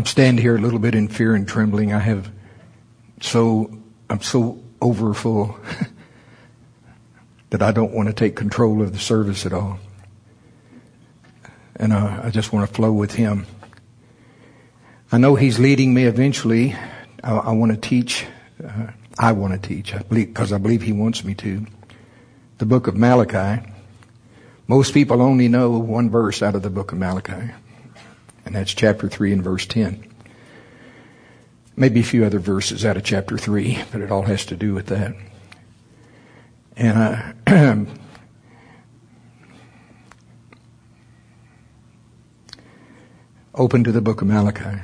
I'm standing here a little bit in fear and trembling. I'm so overfull that I don't want to take control of the service at all. And I just want to flow with Him. I know He's leading me eventually. I want to teach. I want to teach. Because I believe He wants me to. The book of Malachi. Most people only know one verse out of the book of Malachi. And that's chapter 3 and verse 10. Maybe a few other verses out of chapter 3, but it all has to do with that. And open to the book of Malachi.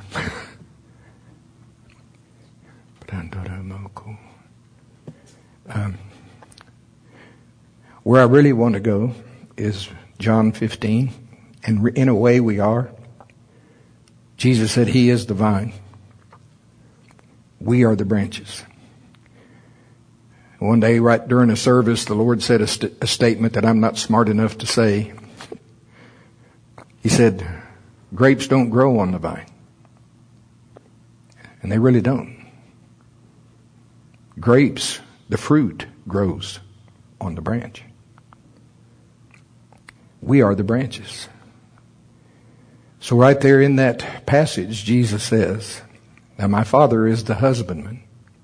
Where I really want to go is John 15. And in a way we are. Jesus said He is the vine. We are the branches. One day right during a service, the Lord said a statement that I'm not smart enough to say. He said, grapes don't grow on the vine. And they really don't. Grapes, the fruit, grows on the branch. We are the branches. So right there in that passage, Jesus says, now my Father is the husbandman.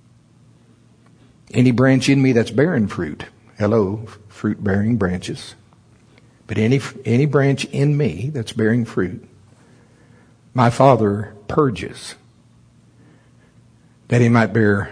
Any branch in me that's bearing fruit, hello, fruit-bearing branches. But any branch in me that's bearing fruit, my Father purges, that you might bear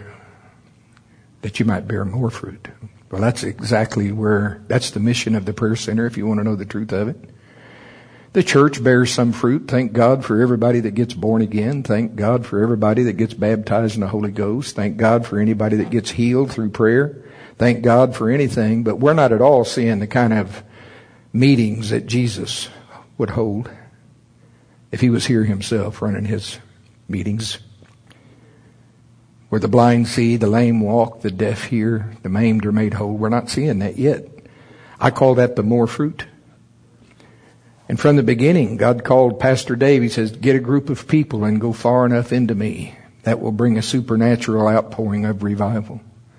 more fruit. Well, that's the mission of the Prayer Center, if you want to know the truth of it. The church bears some fruit. Thank God for everybody that gets born again. Thank God for everybody that gets baptized in the Holy Ghost. Thank God for anybody that gets healed through prayer. Thank God for anything. But we're not at all seeing the kind of meetings that Jesus would hold if He was here Himself running His meetings. Where the blind see, the lame walk, the deaf hear, the maimed are made whole. We're not seeing that yet. I call that the more fruit. And from the beginning, God called Pastor Dave. He says, get a group of people and go far enough into me. That will bring a supernatural outpouring of revival.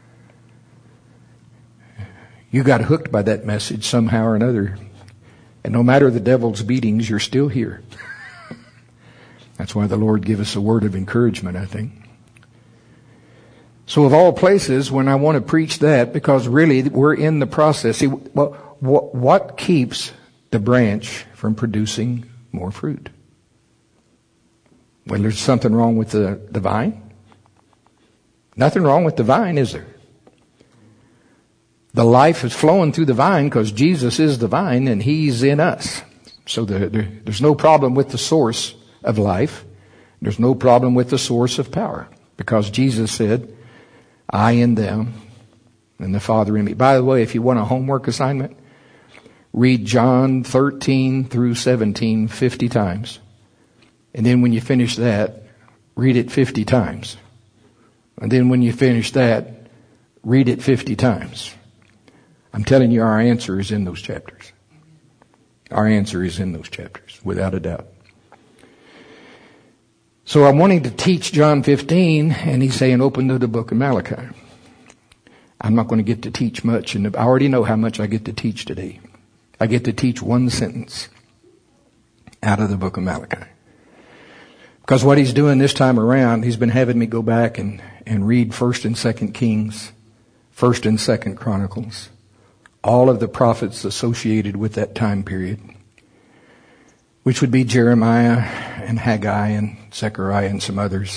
You got hooked by that message somehow or another. And no matter the devil's beatings, you're still here. That's why the Lord gave us a word of encouragement, I think. So of all places, when I want to preach that, because really we're in the process. See, what keeps the branch from producing more fruit? Well, there's something wrong with the vine. Nothing wrong with the vine, is there? The life is flowing through the vine because Jesus is the vine and He's in us. So there's no problem with the source of life. There's no problem with the source of power, because Jesus said, I in them and the Father in me. By the way, if you want a homework assignment, read John 13 through 17 50 times. And then when you finish that, read it 50 times. And then when you finish that, read it 50 times. I'm telling you, our answer is in those chapters. Our answer is in those chapters, without a doubt. So I'm wanting to teach John 15, and He's saying open to the book of Malachi. I'm not going to get to teach much, and I already know how much I get to teach today. I get to teach one sentence out of the book of Malachi. Because what He's doing this time around, He's been having me go back and read 1st and 2nd Kings, 1st and 2nd Chronicles, all of the prophets associated with that time period, which would be Jeremiah and Haggai and Zechariah and some others.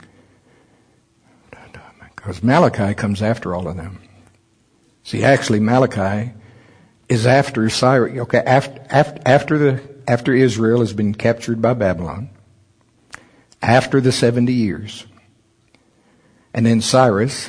Because Malachi comes after all of them. See, actually Malachi is after Cyrus. Okay, after Israel has been captured by Babylon, after the 70 years, and then Cyrus,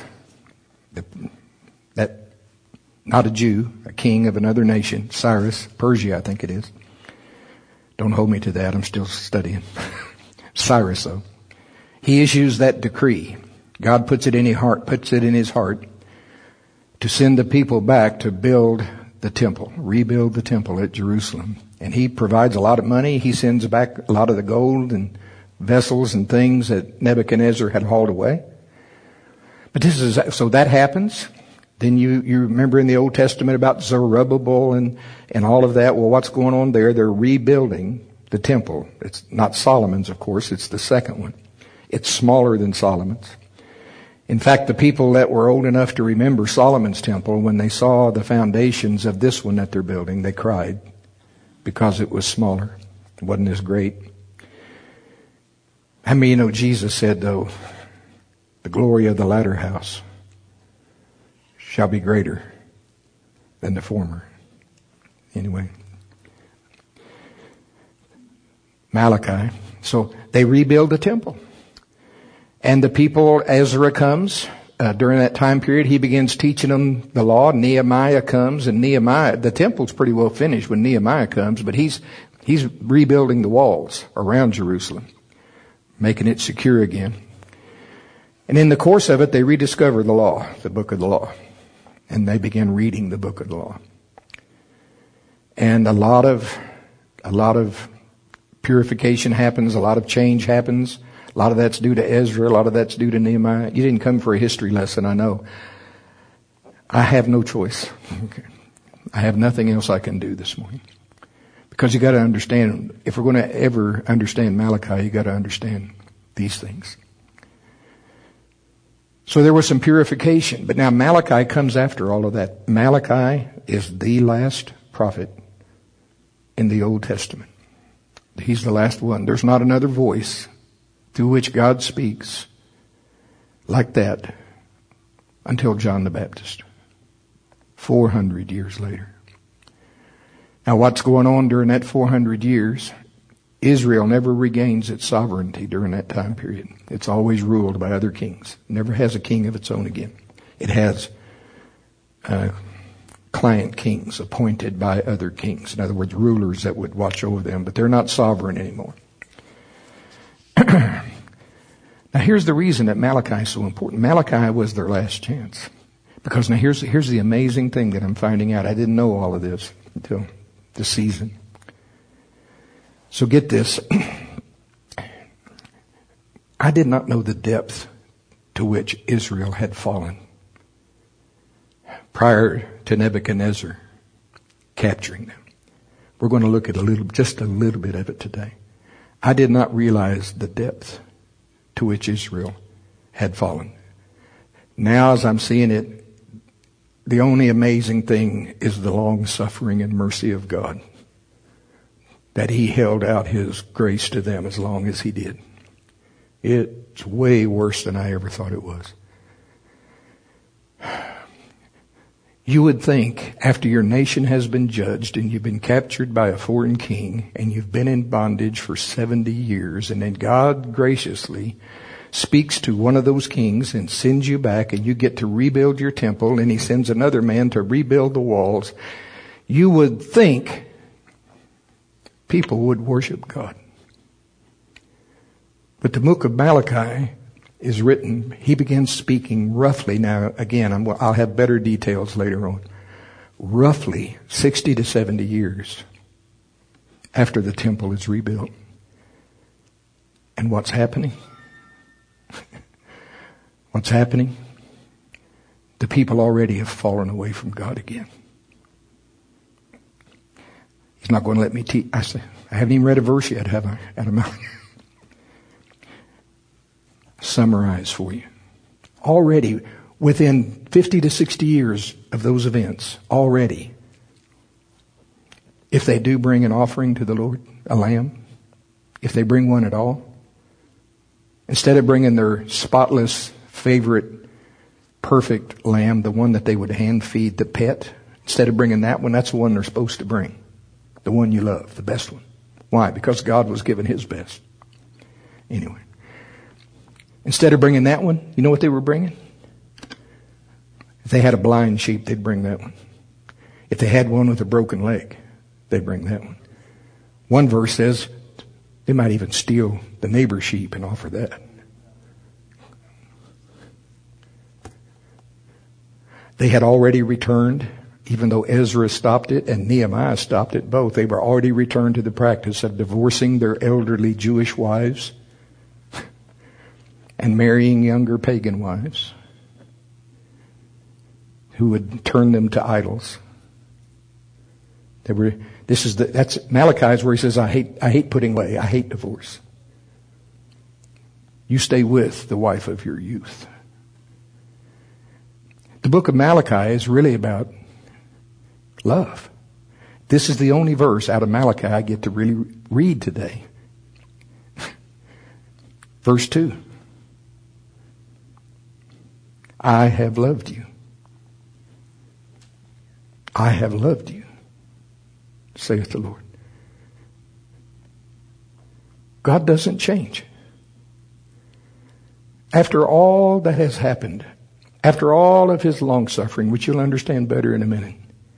not a Jew, a king of another nation, Cyrus, Persia, I think it is. Don't hold me to that. I'm still studying. Cyrus, though. He issues that decree. God puts it in his heart to send the people back to build the temple, rebuild the temple at Jerusalem. And He provides a lot of money. He sends back a lot of the gold and vessels and things that Nebuchadnezzar had hauled away. But so that happens. Then you remember in the Old Testament about Zerubbabel and all of that. Well, what's going on there? They're rebuilding the temple. It's not Solomon's, of course. It's the second one. It's smaller than Solomon's. In fact, the people that were old enough to remember Solomon's temple, when they saw the foundations of this one that they're building, they cried because it was smaller. It wasn't as great. How many of you know Jesus said, though, the glory of the latter house shall be greater than the former. Anyway. Malachi. So they rebuild the temple. And the people, Ezra comes during that time period. He begins teaching them the law. Nehemiah comes, and Nehemiah, the temple's pretty well finished when Nehemiah comes, but he's rebuilding the walls around Jerusalem, making it secure again. And in the course of it, they rediscover the law, the book of the law. And they begin reading the book of the law. And a lot of purification happens, a lot of change happens. A lot of that's due to Ezra, a lot of that's due to Nehemiah. You didn't come for a history lesson, I know. I have no choice. Okay. I have nothing else I can do this morning. Because you got to understand, if we're going to ever understand Malachi, you got to understand these things. So there was some purification, but now Malachi comes after all of that. Malachi is the last prophet in the Old Testament. He's the last one. There's not another voice through which God speaks like that until John the Baptist, 400 years later. Now what's going on during that 400 years? Israel never regains its sovereignty during that time period. It's always ruled by other kings. It never has a king of its own again. It has client kings appointed by other kings. In other words, rulers that would watch over them, but they're not sovereign anymore. Now here's the reason that Malachi is so important. Malachi was their last chance. Because now here's the amazing thing that I'm finding out. I didn't know all of this until this season. So get this. I did not know the depth to which Israel had fallen prior to Nebuchadnezzar capturing them. We're going to look at just a little bit of it today. I did not realize the depth to which Israel had fallen. Now as I'm seeing it, the only amazing thing is the long suffering and mercy of God. That He held out His grace to them as long as He did. It's way worse than I ever thought it was. You would think after your nation has been judged and you've been captured by a foreign king and you've been in bondage for 70 years and then God graciously speaks to one of those kings and sends you back and you get to rebuild your temple and He sends another man to rebuild the walls. You would think people would worship God. But the book of Malachi is written, he begins speaking roughly, now again, I'll have better details later on, roughly 60 to 70 years after the temple is rebuilt. And what's happening? What's happening? The people already have fallen away from God again. He's not going to let me teach. I haven't even read a verse yet, have I? Out of Malachi. Summarize for you. Already, within 50 to 60 years of those events, already, if they do bring an offering to the Lord, a lamb, if they bring one at all, instead of bringing their spotless, favorite, perfect lamb, the one that they would hand feed the pet, instead of bringing that one, that's the one they're supposed to bring. The one you love, the best one. Why? Because God was given His best. Anyway. Instead of bringing that one, you know what they were bringing? If they had a blind sheep, they'd bring that one. If they had one with a broken leg, they'd bring that one. One verse says they might even steal the neighbor's sheep and offer that. They had already returned, even though Ezra stopped it and Nehemiah stopped it both. They were already returned to the practice of divorcing their elderly Jewish wives and marrying younger pagan wives who would turn them to idols. That's Malachi's where he says, I hate putting away. I hate divorce. You stay with the wife of your youth. The book of Malachi is really about love. This is the only verse out of Malachi I get to really read today. Verse 2. I have loved you. I have loved you, saith the Lord. God doesn't change. After all that has happened, after all of his long suffering, which you'll understand better in a minute,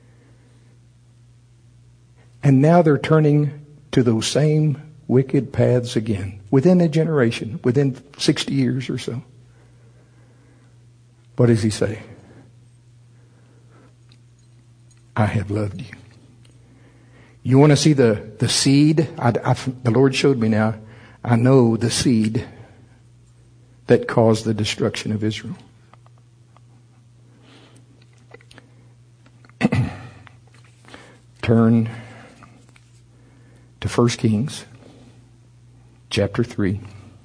and now they're turning to those same wicked paths again, within a generation, within 60 years or so. What does he say? I have loved you. You want to see the seed? The Lord showed me now. I know the seed that caused the destruction of Israel. Turn to 1 Kings chapter 3.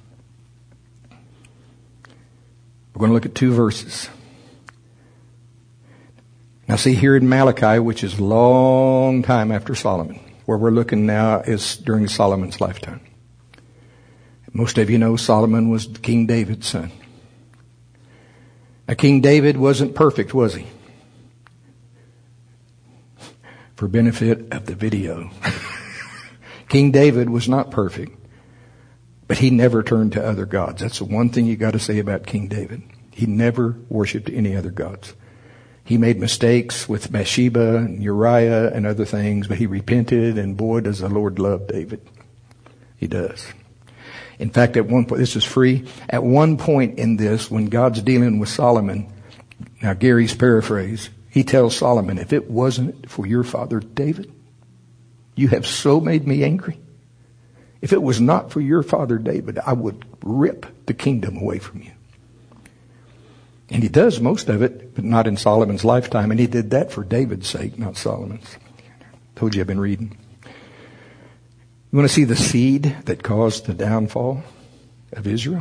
We're going to look at 2 verses. Now see, here in Malachi, which is a long time after Solomon, where we're looking now is during Solomon's lifetime. Most of you know Solomon was King David's son. Now King David wasn't perfect, was he? For benefit of the video. King David was not perfect, but he never turned to other gods. That's the one thing you got to say about King David. He never worshipped any other gods. He made mistakes with Bathsheba and Uriah and other things, but he repented, and boy, does the Lord love David. He does. In fact, at one point, this is free, at one point in this, when God's dealing with Solomon, now Gary's paraphrase, he tells Solomon, if it wasn't for your father David, you have so made me angry. If it was not for your father David, I would rip the kingdom away from you. And he does most of it, but not in Solomon's lifetime. And he did that for David's sake, not Solomon's. Told you I've been reading. You want to see the seed that caused the downfall of Israel?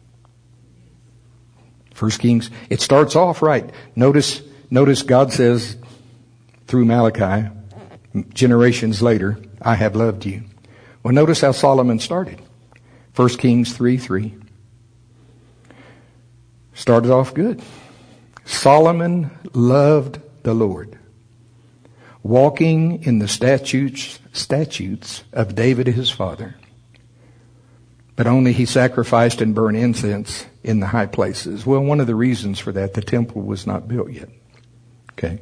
1 Kings, it starts off right. Notice God says through Malachi, generations later, I have loved you. Well, notice how Solomon started. 1 Kings 3:3. Started off good. Solomon loved the Lord, walking in the statutes of David his father. But only he sacrificed and burned incense in the high places. Well, one of the reasons for that, the temple was not built yet. Okay.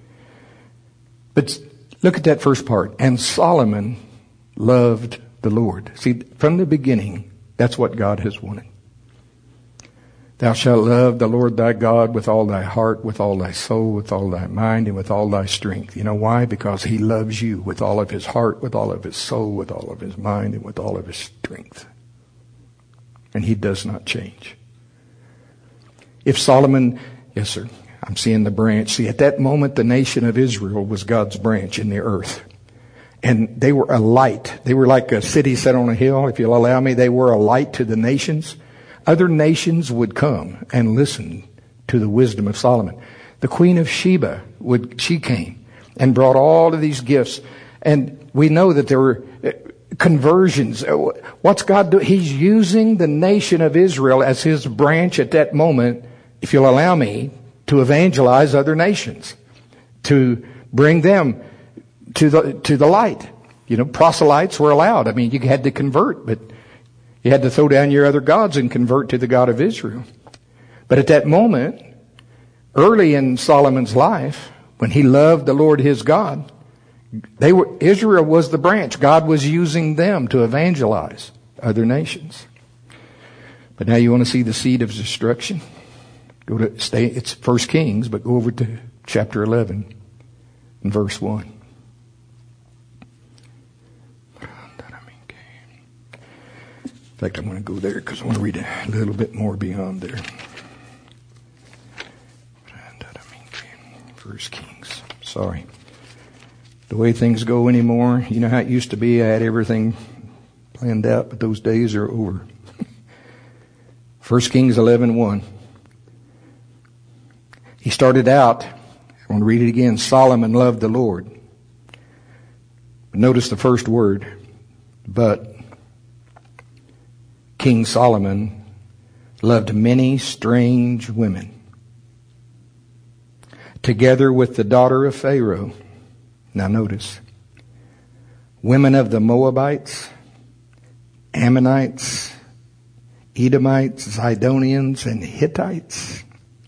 But look at that first part. And Solomon loved the Lord. See, from the beginning, that's what God has wanted. Thou shalt love the Lord thy God with all thy heart, with all thy soul, with all thy mind, and with all thy strength. You know why? Because he loves you with all of his heart, with all of his soul, with all of his mind, and with all of his strength. And he does not change. If Solomon, yes sir, I'm seeing the branch. See, at that moment, the nation of Israel was God's branch in the earth. And they were a light. They were like a city set on a hill. If you'll allow me, they were a light to the nations. Other nations would come and listen to the wisdom of Solomon. The Queen of Sheba she came and brought all of these gifts. And we know that there were conversions. What's God doing? He's using the nation of Israel as his branch at that moment, if you'll allow me, to evangelize other nations, to bring them to the light. You know, proselytes were allowed. I mean, you had to convert, but you had to throw down your other gods and convert to the God of Israel. But at that moment, early in Solomon's life, when he loved the Lord his God, Israel was the branch. God was using them to evangelize other nations. But now you want to see the seed of destruction? It's 1 Kings, but go over to chapter 11 and verse 1. In fact, I'm going to go there because I want to read a little bit more beyond there. First Kings. Sorry. The way things go anymore, you know how it used to be? I had everything planned out, but those days are over. 1 Kings 11:1. He started out, I want to read it again, Solomon loved the Lord. But notice the first word, but King Solomon loved many strange women, together with the daughter of Pharaoh. Now notice, women of the Moabites, Ammonites, Edomites, Zidonians, and Hittites,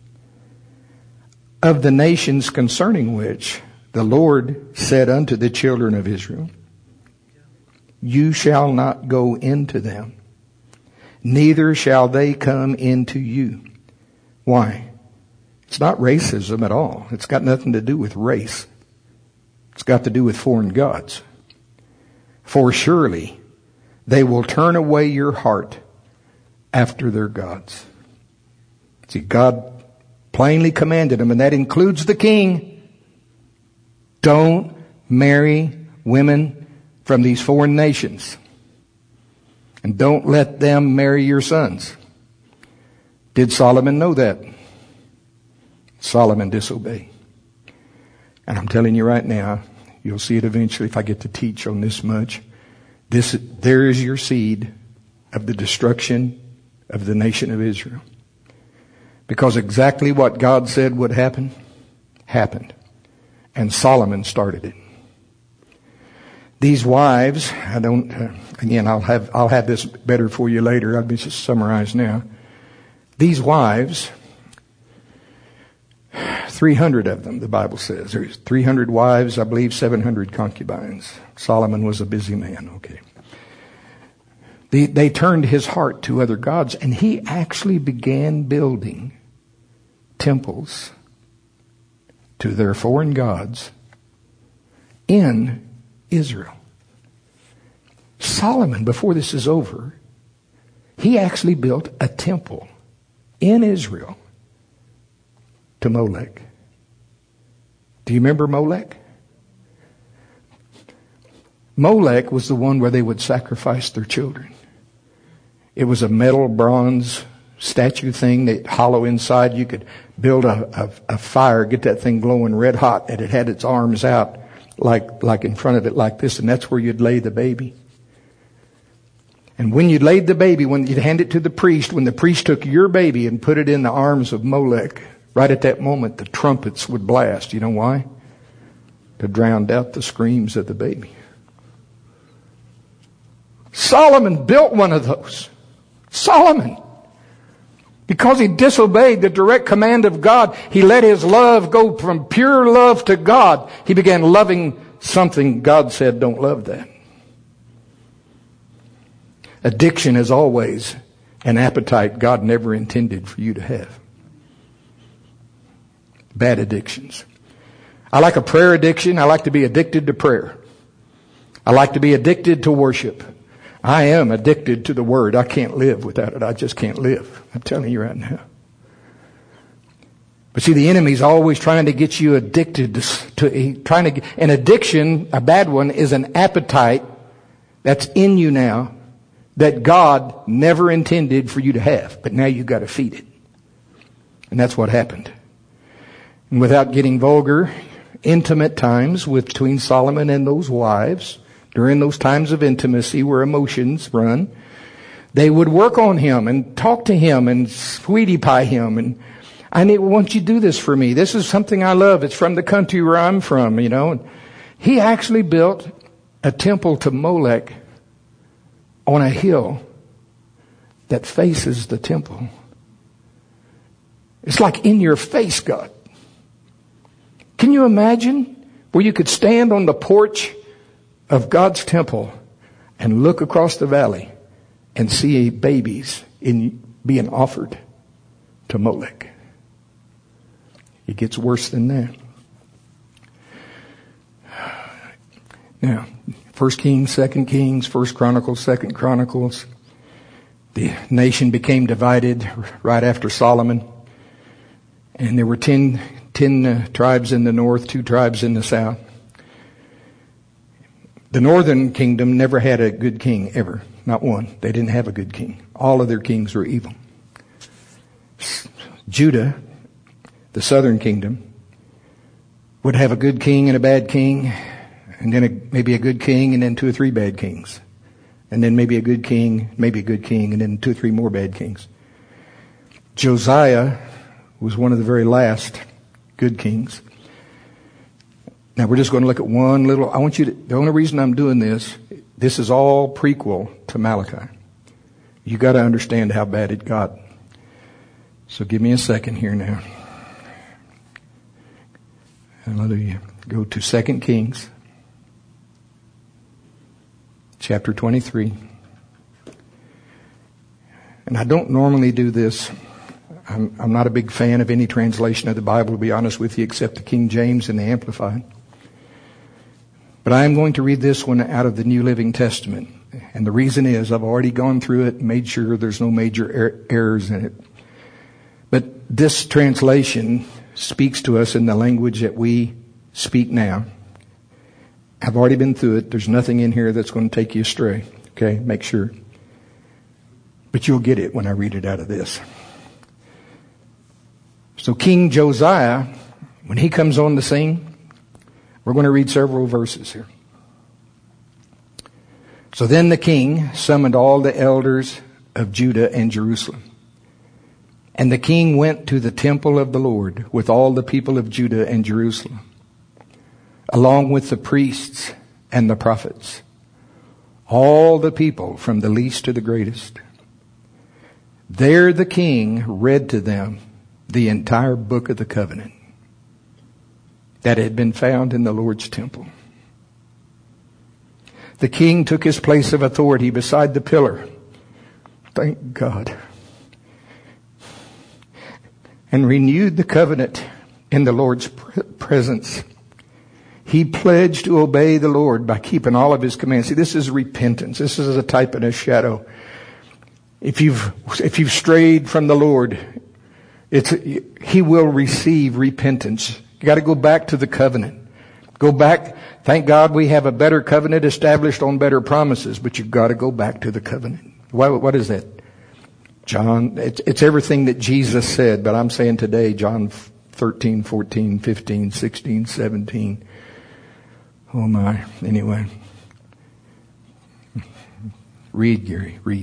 of the nations concerning which the Lord said unto the children of Israel, you shall not go into them, neither shall they come into you. Why? It's not racism at all. It's got nothing to do with race. It's got to do with foreign gods. For surely they will turn away your heart after their gods. See, God plainly commanded them, and that includes the king. Don't marry women from these foreign nations. And don't let them marry your sons. Did Solomon know that? Solomon disobeyed. And I'm telling you right now, you'll see it eventually if I get to teach on this much. There is your seed of the destruction of the nation of Israel. Because exactly what God said would happen, happened. And Solomon started it. These wives, I'll have this better for you later. I'll just summarize now. These wives, 300 of them, the Bible says. There's 300 wives, I believe 700 concubines. Solomon was a busy man, okay. They turned his heart to other gods, and he actually began building temples to their foreign gods in Israel. Solomon, before this is over, he actually built a temple in Israel to Molech. Do you remember Molech? Molech was the one where they would sacrifice their children. It was a metal bronze statue thing that hollow inside. You could build a fire, get that thing glowing red hot, and it had its arms out like in front of it like this, and that's where you'd lay the baby. And when you laid the baby, when you'd hand it to the priest, when the priest took your baby and put it in the arms of Molech, right at that moment the trumpets would blast. You know why? To drown out the screams of the baby. Solomon built one of those. Solomon. Because he disobeyed the direct command of God, he let his love go from pure love to God. He began loving something God said, don't love that. Addiction is always an appetite God never intended for you to have. Bad addictions. I like a prayer addiction. I like to be addicted to prayer. I like to be addicted to worship. I am addicted to the Word. I can't live without it. I just can't live. I'm telling you right now. But see, the enemy's always trying to get you addicted an addiction, a bad one, is an appetite that's in you now that God never intended for you to have. But now you've got to feed it. And that's what happened. And without getting vulgar, intimate times between Solomon and those wives, during those times of intimacy where emotions run, they would work on him and talk to him and sweetie pie him. And won't you do this for me? This is something I love. It's from the country where I'm from, you know. And he actually built a temple to Molech on a hill that faces the temple. It's like in your face, God. Can you imagine where you could stand on the porch of God's temple and look across the valley and see babies being offered to Molech? It gets worse than that. Now, 1 Kings, 2 Kings, 1 Chronicles, 2 Chronicles. The nation became divided right after Solomon. And there were 10 tribes in the north, 2 tribes in the south. The northern kingdom never had a good king, ever. Not one. They didn't have a good king. All of their kings were evil. Judah, the southern kingdom, would have a good king and a bad king, and then maybe a good king and then 2 or 3 bad kings. And then maybe a good king, and then 2 or 3 more bad kings. Josiah was one of the very last good kings. Now we're just going to look at one little, the only reason I'm doing this is all prequel to Malachi. You got to understand how bad it got. So give me a second here now. Hallelujah. Go to 2 Kings, chapter 23. And I don't normally do this. I'm not a big fan of any translation of the Bible, to be honest with you, except the King James and the Amplified. But I am going to read this one out of the New Living Testament. And the reason is I've already gone through it and made sure there's no major errors in it. But this translation speaks to us in the language that we speak now. I've already been through it. There's nothing in here that's going to take you astray. Okay, make sure. But you'll get it when I read it out of this. So King Josiah, when he comes on the scene, we're going to read several verses here. So then the king summoned all the elders of Judah and Jerusalem. And the king went to the temple of the Lord with all the people of Judah and Jerusalem, along with the priests and the prophets, all the people from the least to the greatest. There the king read to them the entire book of the covenant that had been found in the Lord's temple. The king took his place of authority beside the pillar. Thank God. And renewed the covenant in the Lord's presence. He pledged to obey the Lord by keeping all of his commands. See, this is repentance. This is a type and a shadow. If you've strayed from the Lord, he will receive repentance. You got to go back to the covenant. Go back. Thank God we have a better covenant established on better promises, but you've got to go back to the covenant. What is that? John, it's everything that Jesus said, but I'm saying today, John 13, 14, 15, 16, 17. Oh my. Anyway. Read, Gary, read.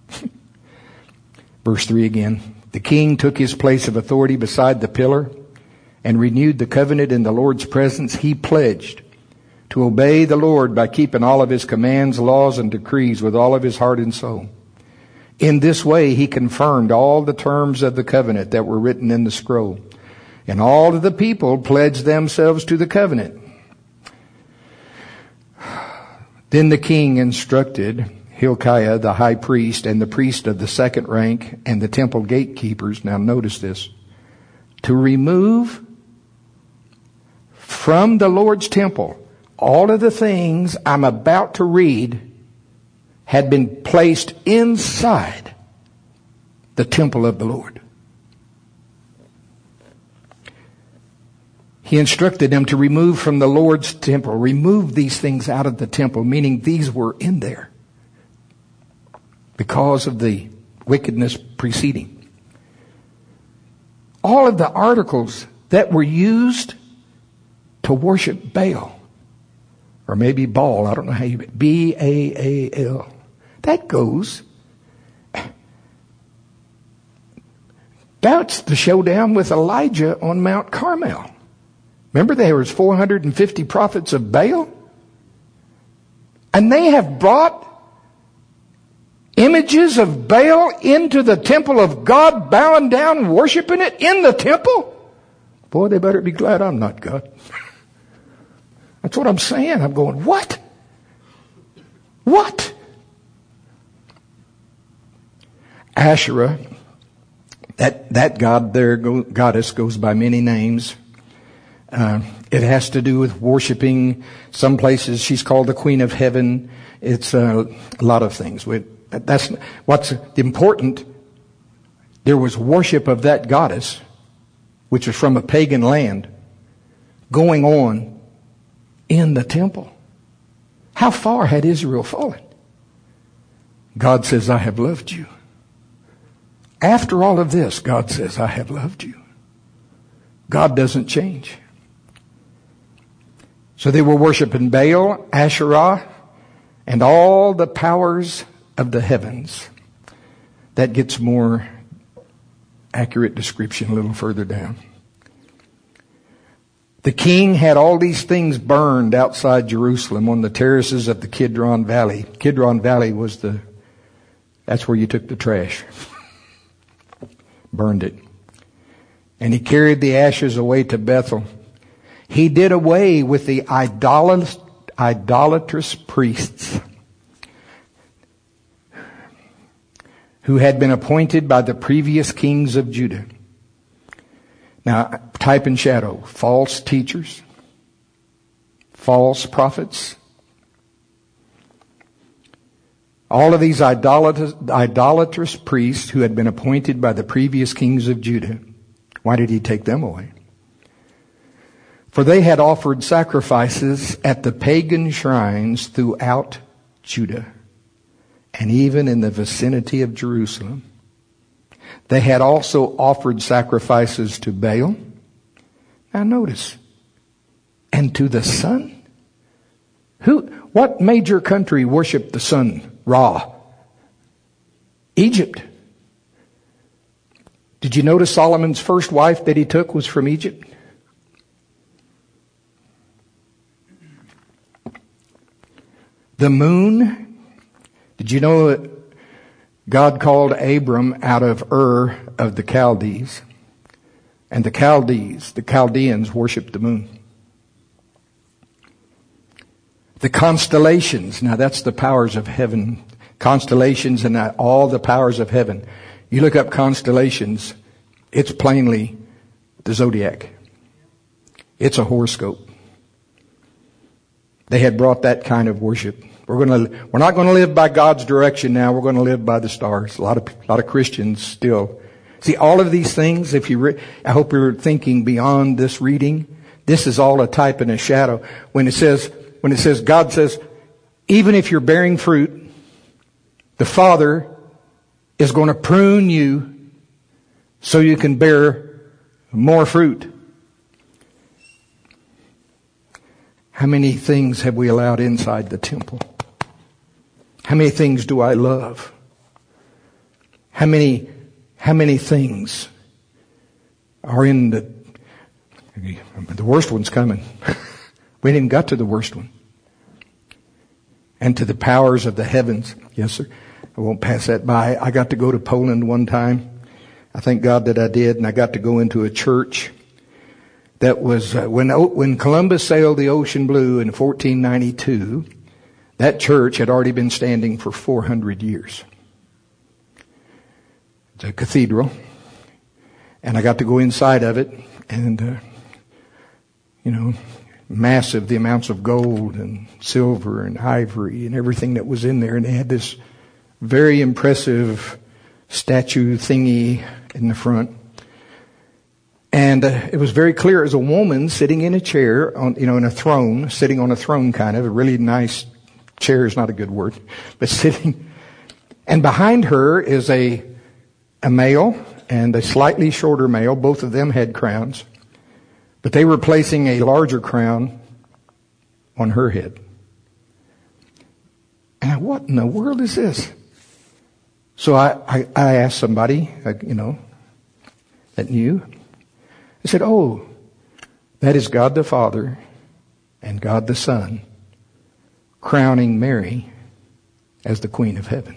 Verse 3 again. The king took his place of authority beside the pillar and renewed the covenant in the Lord's presence. He pledged to obey the Lord by keeping all of his commands, laws, and decrees with all of his heart and soul. In this way, he confirmed all the terms of the covenant that were written in the scroll. And all of the people pledged themselves to the covenant. Then the king instructed Hilkiah, the high priest, and the priest of the second rank, and the temple gatekeepers, now notice this, to remove from the Lord's temple all of the things I'm about to read had been placed inside the temple of the Lord. He instructed them to remove from the Lord's temple, remove these things out of the temple, meaning these were in there because of the wickedness preceding. All of the articles that were used to worship Baal, or maybe Baal, I don't know how you, B-A-A-L. That goes. That's the showdown with Elijah on Mount Carmel. Remember there was 450 prophets of Baal? And they have brought images of Baal into the temple of God, bowing down, worshiping it in the temple? Boy, they better be glad I'm not God. That's what I'm saying. I'm going, what? What? Asherah, that god there, goddess, goes by many names. It has to do with worshiping. Some places she's called the Queen of Heaven. It's a lot of things. That's what's important. There was worship of that goddess, which was from a pagan land, going on in the temple. How far had Israel fallen? God says, I have loved you. After all of this, God says, I have loved you. God doesn't change. So they were worshiping Baal, Asherah, and all the powers of the heavens. That gets more accurate description a little further down. The king had all these things burned outside Jerusalem on the terraces of the Kidron Valley. Kidron Valley was that's where you took the trash. Burned it. And he carried the ashes away to Bethel. He did away with the idolatrous priests who had been appointed by the previous kings of Judah. Now, type and shadow, false teachers, false prophets. All of these idolatrous priests who had been appointed by the previous kings of Judah. Why did he take them away? For they had offered sacrifices at the pagan shrines throughout Judah and even in the vicinity of Jerusalem. They had also offered sacrifices to Baal. Now notice, and to the sun. What major country worshipped the sun, Ra? Egypt. Did you notice Solomon's first wife that he took was from Egypt? The moon. Did you know that God called Abram out of Ur of the Chaldees? And the Chaldeans worshiped the moon. The constellations. Now that's the powers of heaven. Constellations and all the powers of heaven. You look up constellations, it's plainly the zodiac. It's a horoscope. They had brought that kind of worship. We're not going to live by God's direction now. We're going to live by the stars. A lot of Christians still. See, all of these things, I hope you're thinking beyond this reading. This is all a type and a shadow. When it says, God says, even if you're bearing fruit, the Father is going to prune you so you can bear more fruit. How many things have we allowed inside the temple? How many things do I love? How many things are in the worst one's coming. We ain't even got to the worst one. And to the powers of the heavens. Yes, sir. I won't pass that by. I got to go to Poland one time. I thank God that I did. And I got to go into a church that was, when Columbus sailed the ocean blue in 1492, that church had already been standing for 400 years. It's a cathedral. And I got to go inside of it. And, massive, the amounts of gold and silver and ivory and everything that was in there. And they had this very impressive statue thingy in the front. And it was very clear. It was a woman sitting in a chair, in a throne, sitting on a throne kind of, a really nice chair is not a good word, but sitting. And behind her is a male and a slightly shorter male. Both of them had crowns. But they were placing a larger crown on her head. And what in the world is this? So I asked somebody, that knew. I said, oh, that is God the Father and God the Son crowning Mary as the Queen of Heaven.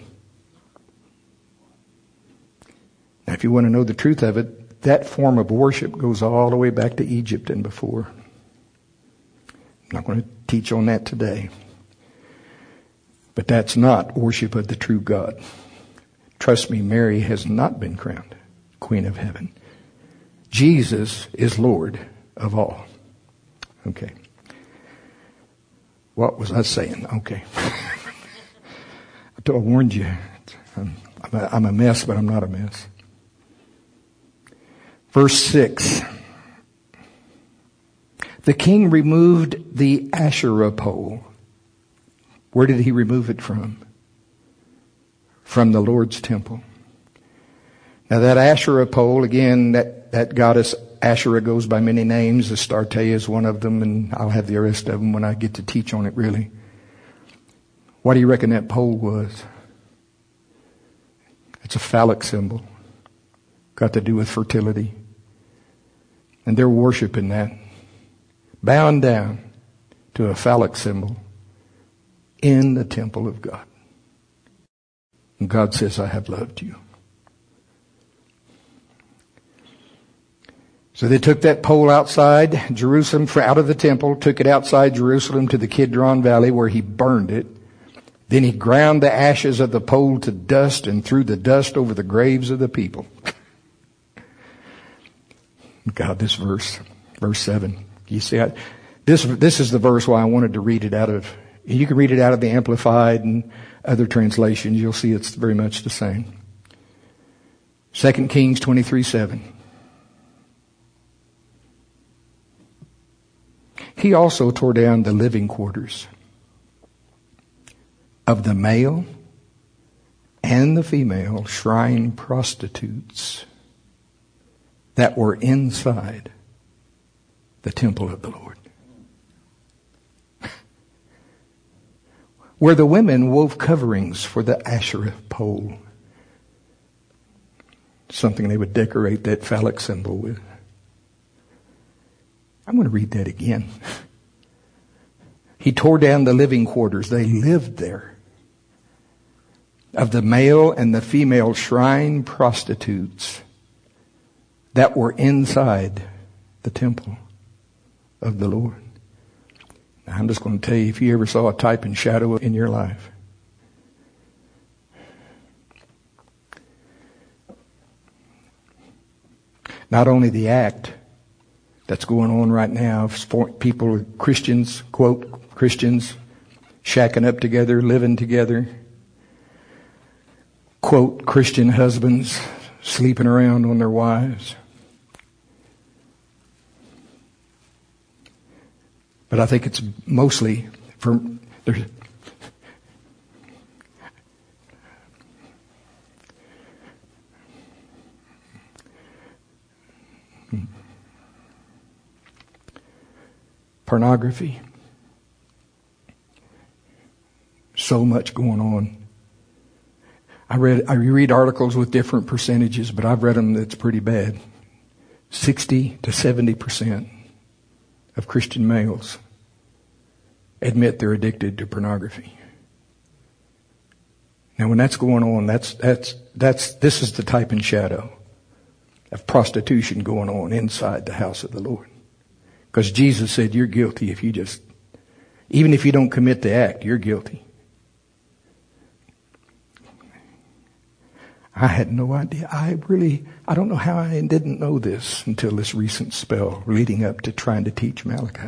Now, if you want to know the truth of it, that form of worship goes all the way back to Egypt and before. I'm not going to teach on that today. But that's not worship of the true God. Trust me, Mary has not been crowned Queen of Heaven. Jesus is Lord of all. Okay. What was I saying? Okay. I warned you. I'm a mess, but I'm not a mess. Verse 6. The king removed the Asherah pole. Where did he remove it from? From the Lord's temple. Now that Asherah pole, again, that goddess Asherah goes by many names. Astarte is one of them, and I'll have the rest of them when I get to teach on it, really. What do you reckon that pole was? It's a phallic symbol. Got to do with fertility. And they're worshiping that. Bound down to a phallic symbol in the temple of God. And God says, I have loved you. So they took that pole outside Jerusalem, out of the temple, took it outside Jerusalem to the Kidron Valley where he burned it. Then he ground the ashes of the pole to dust and threw the dust over the graves of the people. God, this verse 7. You see, this is the verse why I wanted to read it out of. You can read it out of the Amplified and other translations. You'll see it's very much the same. 2 Kings 23:7. He also tore down the living quarters of the male and the female shrine prostitutes that were inside the temple of the Lord. Where the women wove coverings for the Asherah pole. Something they would decorate that phallic symbol with. I'm going to read that again. He tore down the living quarters. They lived there. Of the male and the female shrine prostitutes that were inside the temple of the Lord. Now, I'm just going to tell you, if you ever saw a type and shadow in your life, not only the act that's going on right now, people, Christians, quote, Christians, shacking up together, living together, quote, Christian husbands sleeping around on their wives. But I think it's mostly pornography. So much going on. I read articles with different percentages, but I've read them that's pretty bad. 60 to 70% of Christian males admit they're addicted to pornography. Now, when that's going on, this is the type and shadow of prostitution going on inside the house of the Lord. Because Jesus said you're guilty even if you don't commit the act, you're guilty. I had no idea. I don't know how I didn't know this until this recent spell leading up to trying to teach Malachi.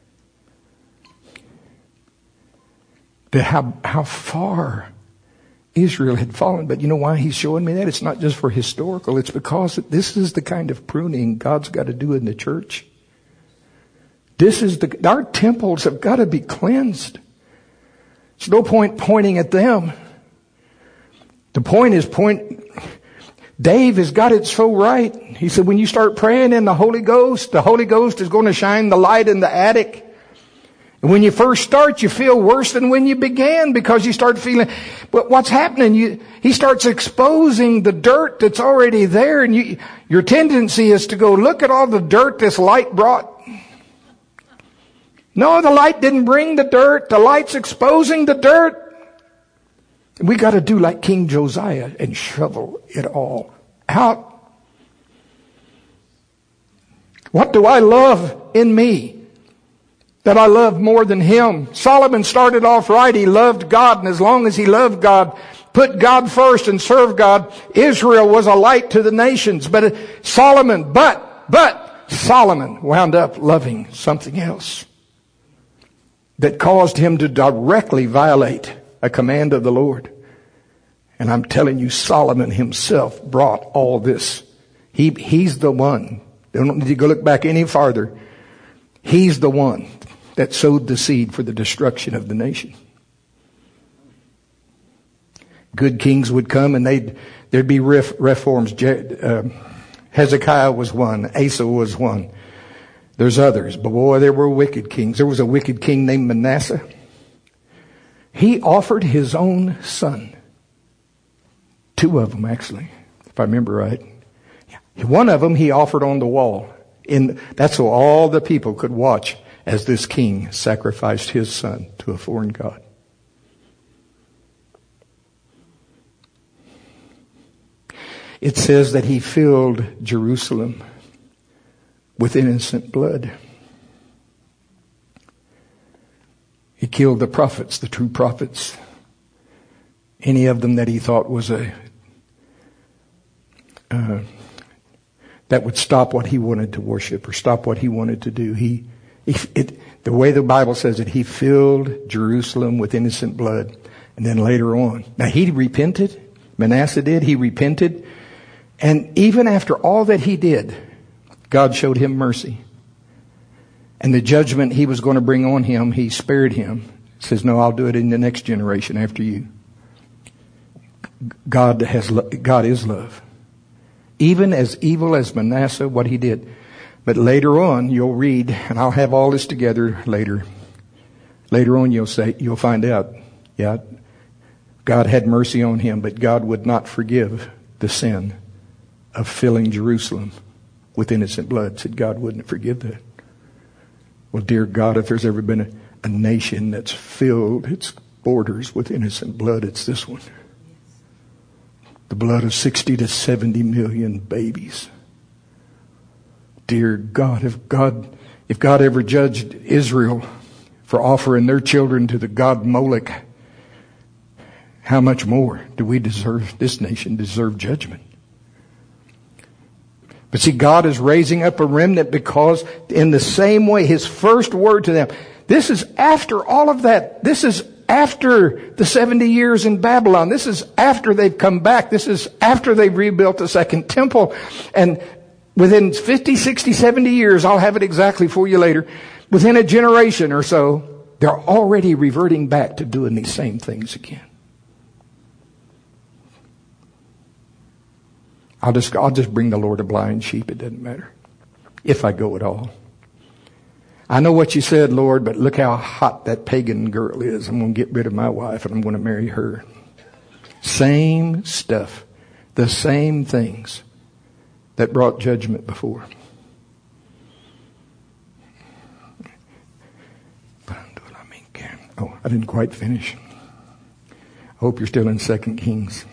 How far Israel had fallen. But you know why he's showing me that? It's not just for historical. It's because this is the kind of pruning God's got to do in the church. Our temples have got to be cleansed. There's no point pointing at them. The point is Dave has got it so right. He said, when you start praying in the Holy Ghost is going to shine the light in the attic. And when you first start, you feel worse than when you began because you start feeling, but what's happening? He starts exposing the dirt that's already there, and your tendency is to go, look at all the dirt this light brought. No, the light didn't bring the dirt. The light's exposing the dirt. We got to do like King Josiah and shovel it all out. What do I love in me that I love more than him? Solomon started off right. He loved God, and as long as he loved God, put God first and served God, Israel was a light to the nations. But Solomon wound up loving something else that caused him to directly violate a command of the Lord. And I'm telling you, Solomon himself brought all this. He's the one. They don't need to go look back any farther. He's the one that sowed the seed for the destruction of the nation. Good kings would come and there'd be reforms. Hezekiah was one. Asa was one. There's others. But boy, there were wicked kings. There was a wicked king named Manasseh. He offered his own son. 2 of them, actually, if I remember right. One of them he offered on the wall. That's so all the people could watch as this king sacrificed his son to a foreign god. It says that he filled Jerusalem with innocent blood. He killed the prophets, the true prophets. Any of them that he thought was that would stop what he wanted to worship or stop what he wanted to do. The way the Bible says it, he filled Jerusalem with innocent blood. And then later on, now he repented. Manasseh did. He repented. And even after all that he did, God showed him mercy. And the judgment he was going to bring on him, he spared him. He says, no, I'll do it in the next generation after you. God is love. Even as evil as Manasseh, what he did. But later on, you'll read, and I'll have all this together later. Later on, you'll find out, yeah, God had mercy on him, but God would not forgive the sin of filling Jerusalem with innocent blood. Said God wouldn't forgive that. Well, dear God, if there's ever been a nation that's filled its borders with innocent blood, it's this one. The blood of 60 to 70 million babies. Dear God, if God ever judged Israel for offering their children to the god Molech, how much more do we deserve, this nation deserve judgment? But see, God is raising up a remnant because in the same way, his first word to them, this is after all of that. This is after the 70 years in Babylon. This is after they've come back. This is after they've rebuilt the second temple. And within 50, 60, 70 years, I'll have it exactly for you later. Within a generation or so, they're already reverting back to doing these same things again. I'll just bring the Lord a blind sheep. It doesn't matter. If I go at all. I know what you said, Lord, but look how hot that pagan girl is. I'm going to get rid of my wife and I'm going to marry her. Same stuff. The same things that brought judgment before. Oh, I didn't quite finish. I hope you're still in 2 Kings.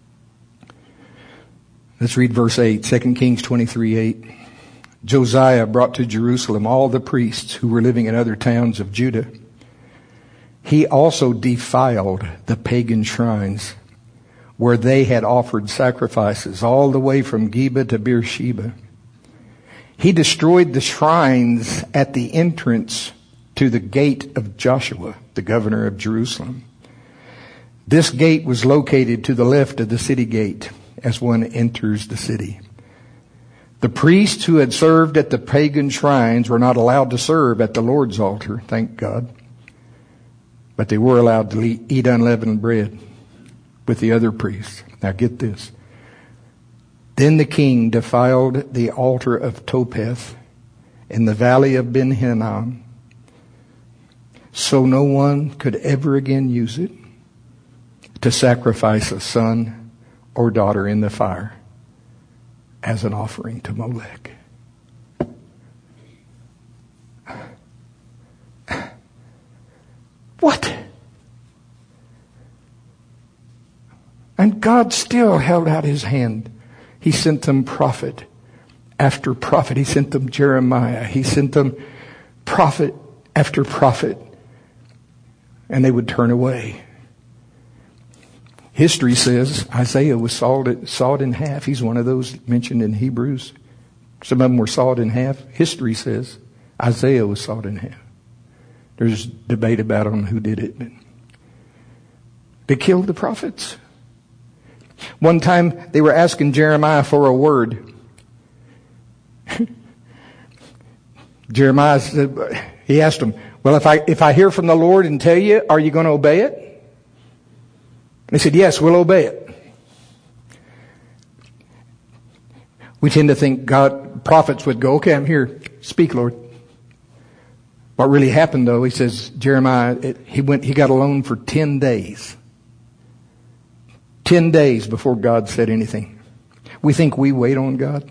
Let's read verse 8, 2 Kings 23:8. Josiah brought to Jerusalem all the priests who were living in other towns of Judah. He also defiled the pagan shrines where they had offered sacrifices all the way from Geba to Beersheba. He destroyed the shrines at the entrance to the gate of Joshua, the governor of Jerusalem. This gate was located to the left of the city gate as one enters the city. The priests who had served at the pagan shrines were not allowed to serve at the Lord's altar, thank God. But they were allowed to eat unleavened bread with the other priests. Now get this. Then the king defiled the altar of Topheth in the valley of Ben Hinnom, so no one could ever again use it to sacrifice a son or daughter in the fire as an offering to Molech. What? And God still held out his hand. He sent them prophet after prophet. He sent them Jeremiah. He sent them prophet after prophet. And they would turn away. History says Isaiah was sawed in half. He's one of those mentioned in Hebrews. Some of them were sawed in half. History says Isaiah was sawed in half. There's debate about on who did it. But they killed the prophets. One time they were asking Jeremiah for a word. Jeremiah said, he asked him, well, if I hear from the Lord and tell you, are you going to obey it? They said, yes, we'll obey it. We tend to think prophets would go, okay, I'm here. Speak, Lord. What really happened, though, he says, Jeremiah, he got alone for 10 days. 10 days before God said anything. We think we wait on God.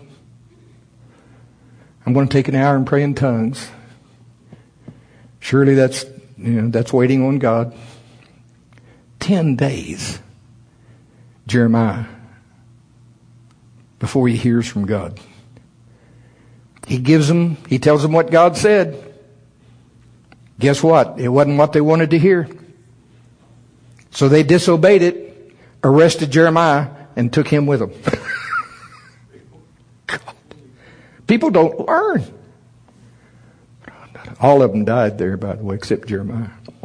I'm going to take an hour and pray in tongues. Surely that's waiting on God. 10 days, Jeremiah, before he hears from God. He tells them what God said. Guess what? It wasn't what they wanted to hear. So they disobeyed it, arrested Jeremiah, and took him with them. People don't learn. All of them died there, by the way, except Jeremiah.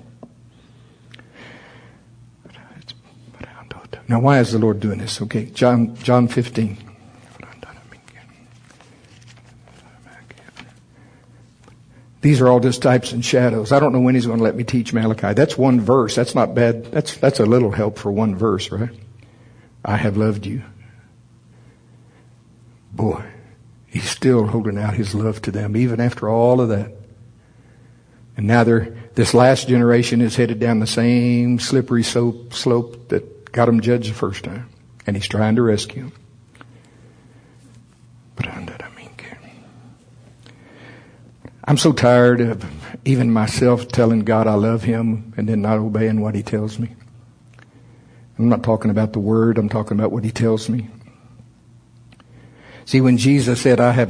Now, why is the Lord doing this? Okay, John 15. These are all just types and shadows. I don't know when he's going to let me teach Malachi. That's one verse. That's not bad. That's a little help for one verse, right? I have loved you. Boy, he's still holding out his love to them, even after all of that. And now this last generation is headed down the same slippery slope that got him judged the first time. And he's trying to rescue him. But I'm so tired of even myself telling God I love him and then not obeying what he tells me. I'm not talking about the word. I'm talking about what he tells me. See, when Jesus said, I've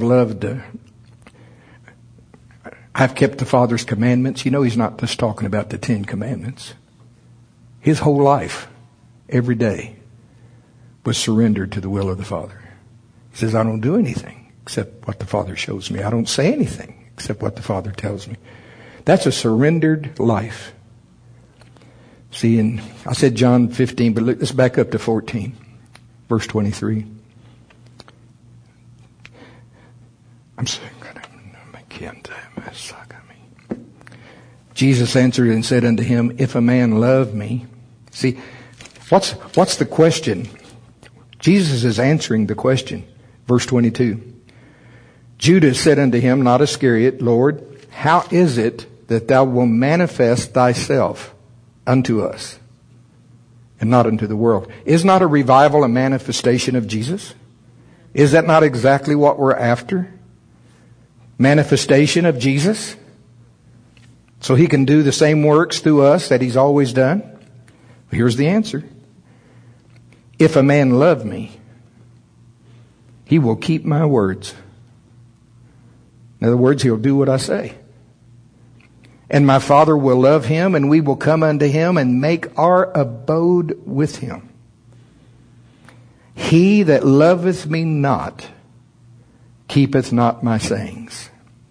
kept the Father's commandments, he's not just talking about the 10 commandments. His whole life, every day, was surrendered to the will of the Father. He says, I don't do anything except what the Father shows me. I don't say anything except what the Father tells me. That's a surrendered life. See, and I said John 15, but let's back up to 14, verse 23. Jesus answered and said unto him, if a man love me. See, what's the question? Jesus is answering the question. Verse 22. Judas said unto him, not Iscariot, Lord, how is it that thou wilt manifest thyself unto us and not unto the world? Is not a revival a manifestation of Jesus? Is that not exactly what we're after? Manifestation of Jesus? So he can do the same works through us that he's always done? Here's the answer. If a man love me, he will keep my words. In other words, he'll do what I say. And my Father will love him, and we will come unto him and make our abode with him. He that loveth me not keepeth not my sayings.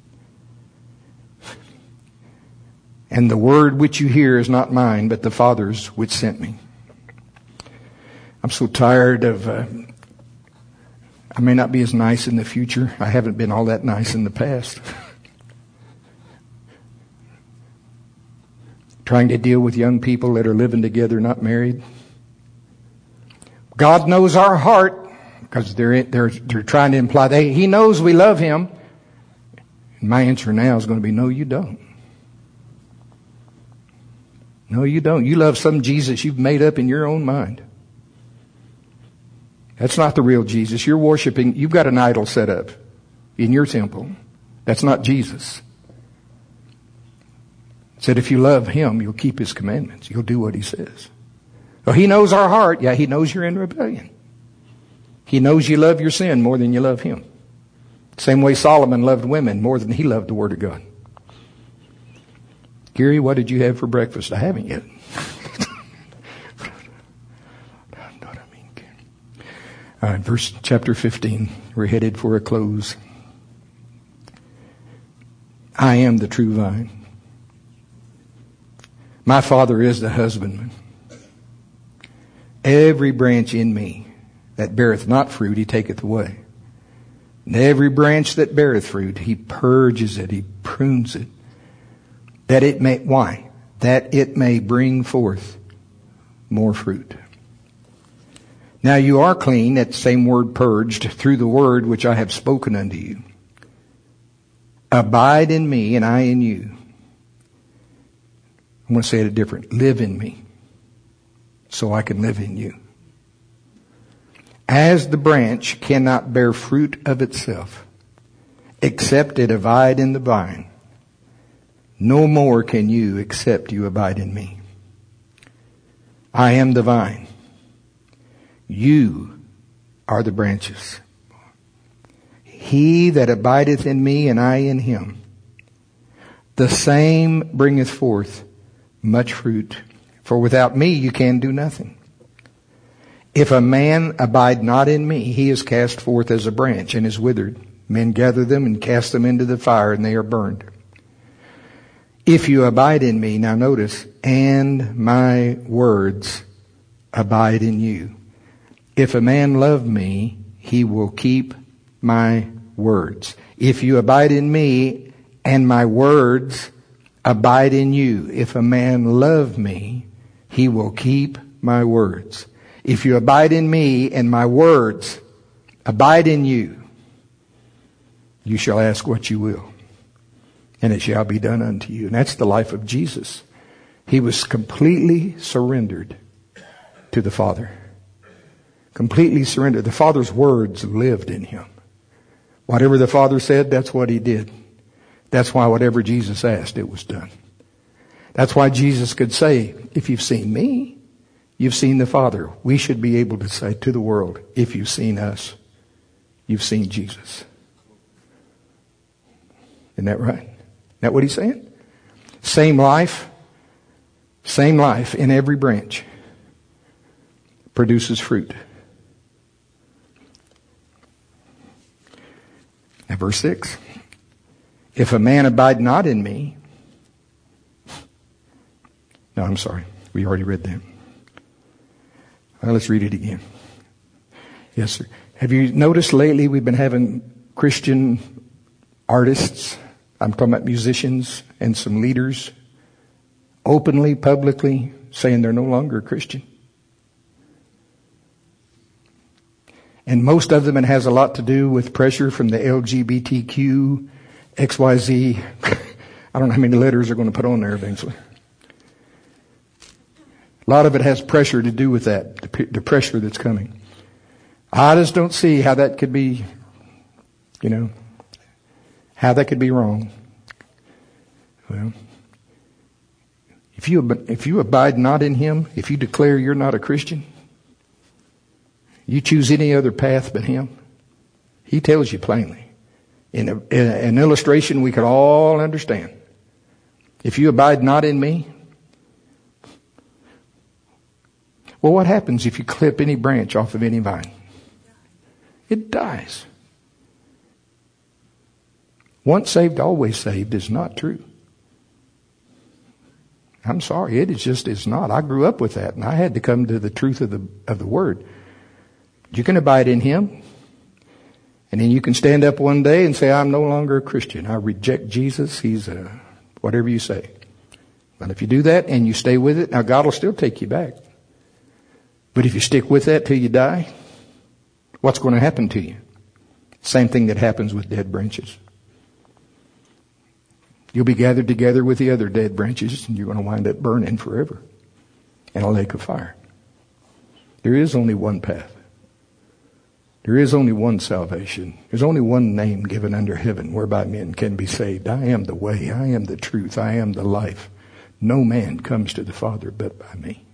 And the word which you hear is not mine, but the Father's which sent me. I'm so tired of... I may not be as nice in the future. I haven't been all that nice in the past. Trying to deal with young people that are living together, not married. God knows our heart, because they're trying to imply that he knows we love him. And my answer now is going to be, no, you don't. No, you don't. You love some Jesus you've made up in your own mind. That's not the real Jesus. You're worshiping, you've got an idol set up in your temple. That's not Jesus. It said if you love him, you'll keep his commandments. You'll do what he says. Well, he knows our heart. Yeah, he knows you're in rebellion. He knows you love your sin more than you love him. Same way Solomon loved women more than he loved the Word of God. Gary, what did you have for breakfast? I haven't yet. All right, chapter 15. We're headed for a close. I am the true vine. My Father is the husbandman. Every branch in me that beareth not fruit, he taketh away. And every branch that beareth fruit, he purges it, he prunes it, that it may, why? That it may bring forth more fruit. Now you are clean, that same word purged, through the word which I have spoken unto you. Abide in me, and I in you. I'm going to say it different. Live in me, so I can live in you. As the branch cannot bear fruit of itself, except it abide in the vine, no more can you except you abide in me. I am the vine. You are the branches. He that abideth in me and I in him, the same bringeth forth much fruit. For without me you can do nothing. If a man abide not in me, he is cast forth as a branch and is withered. Men gather them and cast them into the fire, and they are burned. If you abide in me, now notice, and my words abide in you. If a man love me, he will keep my words. If you abide in me, and my words abide in you. If a man love me, he will keep my words. If you abide in me, and my words abide in you, you shall ask what you will, and it shall be done unto you. And that's the life of Jesus. He was completely surrendered to the Father. Completely surrendered. The Father's words lived in him. Whatever the Father said, that's what he did. That's why whatever Jesus asked, it was done. That's why Jesus could say, if you've seen me, you've seen the Father. We should be able to say to the world, if you've seen us, you've seen Jesus. Isn't that right? Isn't that what he's saying? Same life in every branch produces fruit. Now verse 6. If a man abide not in me. No, I'm sorry. We already read that. Let's read it again. Yes, sir. Have you noticed lately we've been having Christian artists, I'm talking about musicians and some leaders, openly, publicly saying they're no longer a Christian? And most of them, it has a lot to do with pressure from the LGBTQ, XYZ. I don't know how many letters they're going to put on there eventually. A lot of it has pressure to do with that, the pressure that's coming. I just don't see how that could be, how that could be wrong. Well, if you abide not in him, if you declare you're not a Christian, you choose any other path but him, he tells you plainly. In an illustration we could all understand. If you abide not in me, well, what happens if you clip any branch off of any vine? It dies. Once saved, always saved is not true. I'm sorry, it's not. I grew up with that, and I had to come to the truth of the Word. You can abide in him, and then you can stand up one day and say, I'm no longer a Christian. I reject Jesus. He's whatever you say. But if you do that and you stay with it, now God will still take you back. But if you stick with that till you die, what's going to happen to you? Same thing that happens with dead branches. You'll be gathered together with the other dead branches, and you're going to wind up burning forever in a lake of fire. There is only one path. There is only one salvation. There's only one name given under heaven whereby men can be saved. I am the way. I am the truth. I am the life. No man comes to the Father but by me.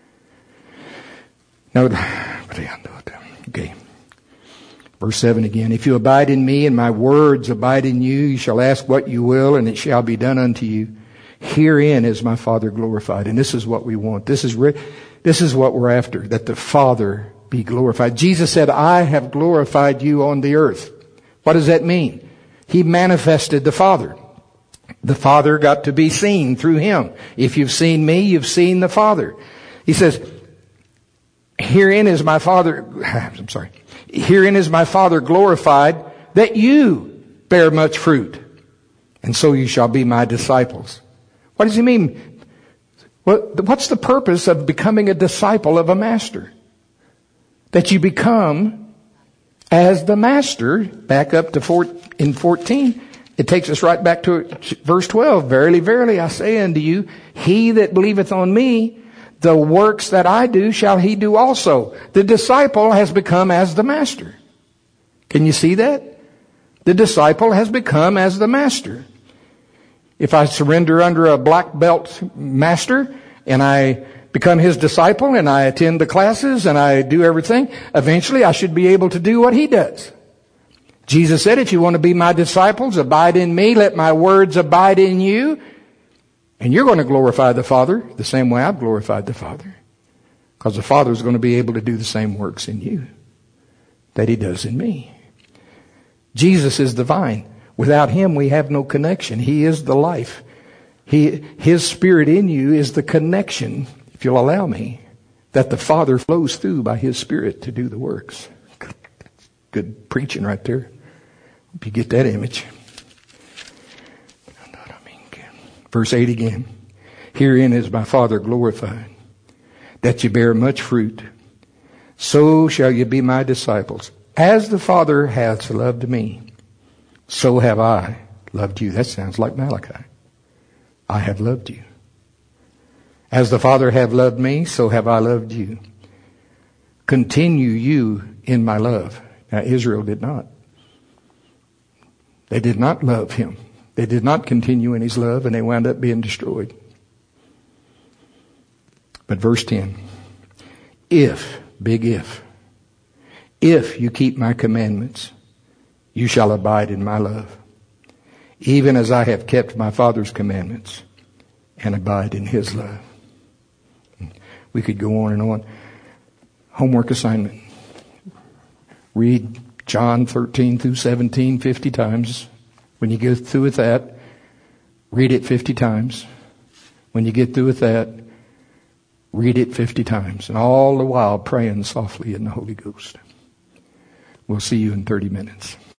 Now, okay. Verse 7 again. If you abide in me and my words abide in you, you shall ask what you will and it shall be done unto you. Herein is my Father glorified. And this is what we want. This is what we're after, that the Father be glorified. Jesus said, I have glorified you on the earth. What does that mean? He manifested the Father. The Father got to be seen through him. If you've seen me, you've seen the Father. He says, Herein is my Father, I'm sorry. Herein is my Father glorified, that you bear much fruit, and so you shall be my disciples. What does he mean? What's the purpose of becoming a disciple of a master? That you become as the master. Back up to in 14. It takes us right back to verse 12. Verily, verily, I say unto you, he that believeth on me, the works that I do shall he do also. The disciple has become as the master. Can you see that? The disciple has become as the master. If I surrender under a black belt master and I become his disciple and I attend the classes and I do everything, eventually I should be able to do what he does. Jesus said, if you want to be my disciples, abide in me, let my words abide in you, and you're going to glorify the Father the same way I've glorified the Father. Because the Father is going to be able to do the same works in you that he does in me. Jesus is the vine. Without him, we have no connection. He is the life. His Spirit in you is the connection, if you'll allow me, that the Father flows through by his Spirit to do the works. Good preaching right there. Hope you get that image. Verse 8 again. Herein is my Father glorified, that you bear much fruit. So shall you be my disciples. As the Father hath loved me, so have I loved you. That sounds like Malachi. I have loved you. As the Father hath loved me, so have I loved you. Continue you in my love. Now Israel did not. They did not love him. They did not continue in his love, and they wound up being destroyed. But verse 10, if you keep my commandments, you shall abide in my love, even as I have kept my Father's commandments and abide in his love. We could go on and on. Homework assignment. Read John 13 through 17 50 times. When you get through with that, read it 50 times. When you get through with that, read it 50 times. And all the while praying softly in the Holy Ghost. We'll see you in 30 minutes.